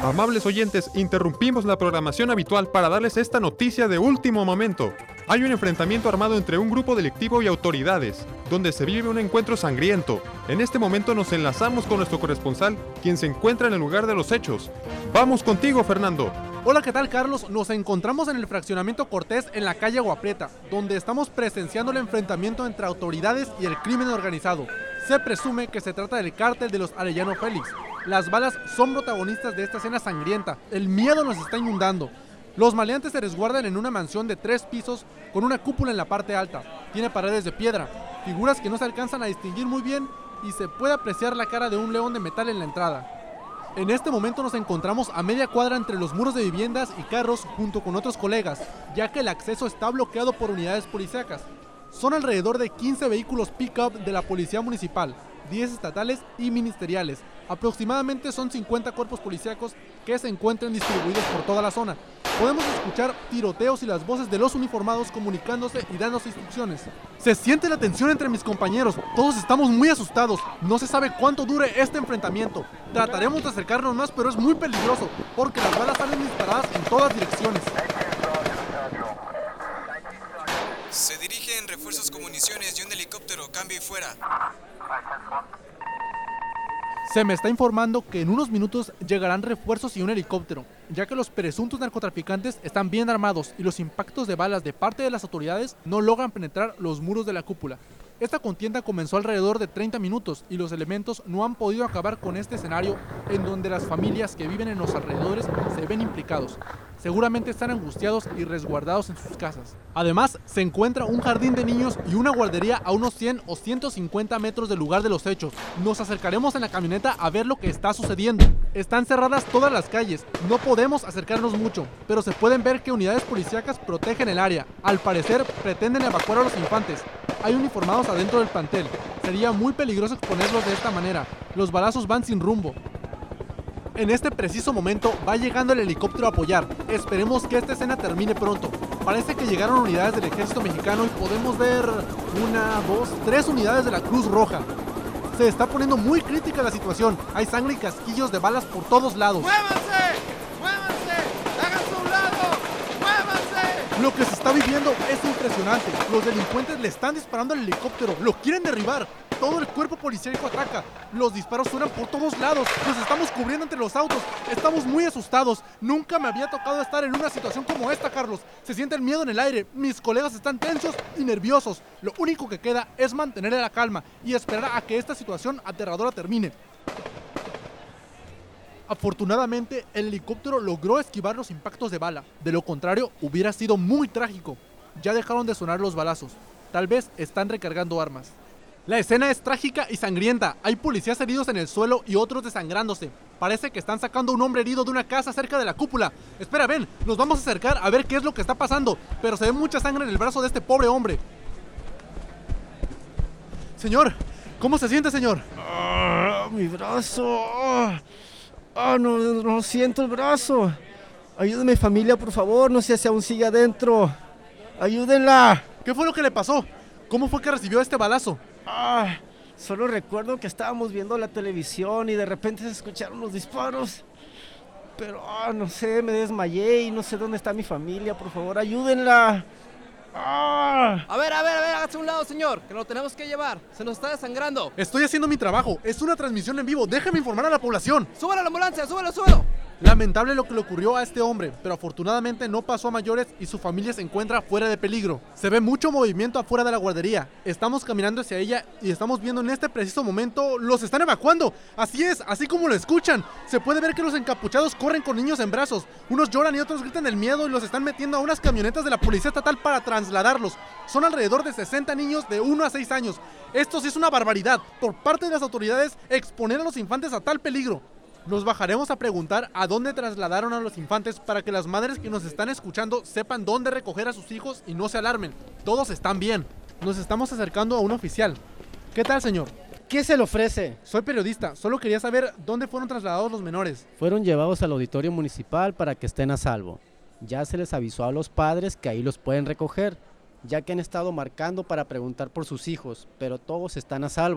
Amables oyentes, interrumpimos la programación habitual para darles esta noticia de último momento. Hay un enfrentamiento armado entre un grupo delictivo y autoridades, donde se vive un encuentro sangriento. En este momento nos enlazamos con nuestro corresponsal, quien se encuentra en el lugar de los hechos. Vamos contigo, Fernando. Hola, ¿qué tal, Carlos? Nos encontramos en el fraccionamiento Cortés en la calle Aguaprieta, donde estamos presenciando el enfrentamiento entre autoridades y el crimen organizado. Se presume que se trata del cártel de los Arellano Félix. Las balas son protagonistas de esta escena sangrienta. El miedo nos está inundando. Los maleantes se resguardan en una mansión de 3 pisos con una cúpula en la parte alta. Tiene paredes de piedra, figuras que no se alcanzan a distinguir muy bien y se puede apreciar la cara de un león de metal en la entrada. En este momento nos encontramos a media cuadra entre los muros de viviendas y carros junto con otros colegas, ya que el acceso está bloqueado por unidades policíacas. Son alrededor de 15 vehículos pick-up de la policía municipal, 10 estatales y ministeriales. Aproximadamente son 50 cuerpos policíacos que se encuentran distribuidos por toda la zona. Podemos escuchar tiroteos y las voces de los uniformados comunicándose y dándose instrucciones. Se siente la tensión entre mis compañeros, todos estamos muy asustados, no se sabe cuánto dure este enfrentamiento. Trataremos de acercarnos más, pero es muy peligroso, porque las balas salen disparadas en todas direcciones. Se dirigen refuerzos con municiones y un helicóptero, cambio y fuera. Se me está informando que en unos minutos llegarán refuerzos y un helicóptero, ya que los presuntos narcotraficantes están bien armados y los impactos de balas de parte de las autoridades no logran penetrar los muros de la cúpula. Esta contienda comenzó alrededor de 30 minutos y los elementos no han podido acabar con este escenario en donde las familias que viven en los alrededores se ven implicados. Seguramente están angustiados y resguardados en sus casas. Además, se encuentra un jardín de niños y una guardería a unos 100 o 150 metros del lugar de los hechos. Nos acercaremos en la camioneta a ver lo que está sucediendo. Están cerradas todas las calles, no podemos acercarnos mucho, pero se pueden ver que unidades policíacas protegen el área. Al parecer, pretenden evacuar a los infantes. Hay uniformados adentro del plantel. Sería muy peligroso exponerlos de esta manera. Los balazos van sin rumbo. En este preciso momento va llegando el helicóptero a apoyar. Esperemos que esta escena termine pronto. Parece que llegaron unidades del ejército mexicano y podemos ver 1, 2, 3 unidades de la Cruz Roja. Se está poniendo muy crítica la situación. Hay sangre y casquillos de balas por todos lados. ¡Muévanse! ¡Muévanse! ¡Háganse a un lado! ¡Muévanse! Lo que se está viviendo es impresionante. Los delincuentes le están disparando al helicóptero. Lo quieren derribar. Todo el cuerpo policíaco ataca. Los disparos suenan por todos lados. Nos estamos cubriendo entre los autos. Estamos muy asustados. Nunca me había tocado estar en una situación como esta, Carlos. Se siente el miedo en el aire. Mis colegas están tensos y nerviosos. Lo único que queda es mantener la calma y esperar a que esta situación aterradora termine. Afortunadamente, el helicóptero logró esquivar los impactos de bala. De lo contrario, hubiera sido muy trágico. Ya dejaron de sonar los balazos. Tal vez están recargando armas. La escena es trágica y sangrienta. Hay policías heridos en el suelo y otros desangrándose. Parece que están sacando a un hombre herido de una casa cerca de la cúpula. Espera, ven, nos vamos a acercar a ver qué es lo que está pasando. Pero se ve mucha sangre en el brazo de este pobre hombre. Señor, ¿cómo se siente, señor? Mi brazo. No siento el brazo. Ayúdenme, familia, por favor. No sé si aún sigue adentro. Ayúdenla. ¿Qué fue lo que le pasó? ¿Cómo fue que recibió este balazo? Solo recuerdo que estábamos viendo la televisión y de repente se escucharon los disparos. Pero, no sé, me desmayé y no sé dónde está mi familia. Por favor, ayúdenla. A ver, hágase a un lado, señor, que lo tenemos que llevar. Se nos está desangrando. Estoy haciendo mi trabajo. Es una transmisión en vivo. Déjeme informar a la población. ¡Súbalo a la ambulancia! ¡Súbalo! Lamentable lo que le ocurrió a este hombre, pero afortunadamente no pasó a mayores y su familia se encuentra fuera de peligro. Se ve mucho movimiento afuera de la guardería. Estamos caminando hacia ella y estamos viendo en este preciso momento los están evacuando. Así es, así como lo escuchan. Se puede ver que los encapuchados corren con niños en brazos. Unos lloran y otros gritan del miedo y los están metiendo a unas camionetas de la policía estatal para trasladarlos. Son alrededor de 60 niños de 1 a 6 años. Esto sí es una barbaridad por parte de las autoridades exponer a los infantes a tal peligro. Nos bajaremos a preguntar a dónde trasladaron a los infantes para que las madres que nos están escuchando sepan dónde recoger a sus hijos y no se alarmen. Todos están bien. Nos estamos acercando a un oficial. ¿Qué tal, señor? ¿Qué se le ofrece? Soy periodista. Solo quería saber dónde fueron trasladados los menores. Fueron llevados al auditorio municipal para que estén a salvo. Ya se les avisó a los padres que ahí los pueden recoger, ya que han estado marcando para preguntar por sus hijos, pero todos están a salvo.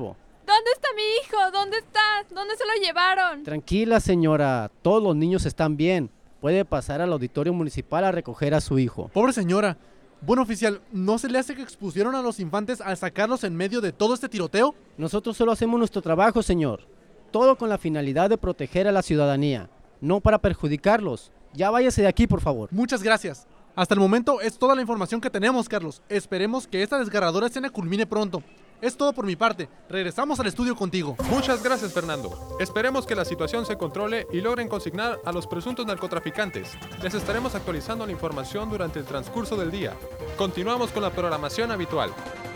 ¿Dónde está mi hijo? ¿Dónde está? ¿Dónde se lo llevaron? Tranquila, señora, todos los niños están bien. Puede pasar al auditorio municipal a recoger a su hijo. Pobre señora. Bueno, oficial, ¿no se le hace que expusieron a los infantes al sacarlos en medio de todo este tiroteo? Nosotros solo hacemos nuestro trabajo, señor. Todo con la finalidad de proteger a la ciudadanía, no para perjudicarlos. Ya váyase de aquí, por favor. Muchas gracias. Hasta el momento es toda la información que tenemos, Carlos. Esperemos que esta desgarradora escena culmine pronto. Es todo por mi parte. Regresamos al estudio contigo. Muchas gracias, Fernando. Esperemos que la situación se controle y logren consignar a los presuntos narcotraficantes. Les estaremos actualizando la información durante el transcurso del día. Continuamos con la programación habitual.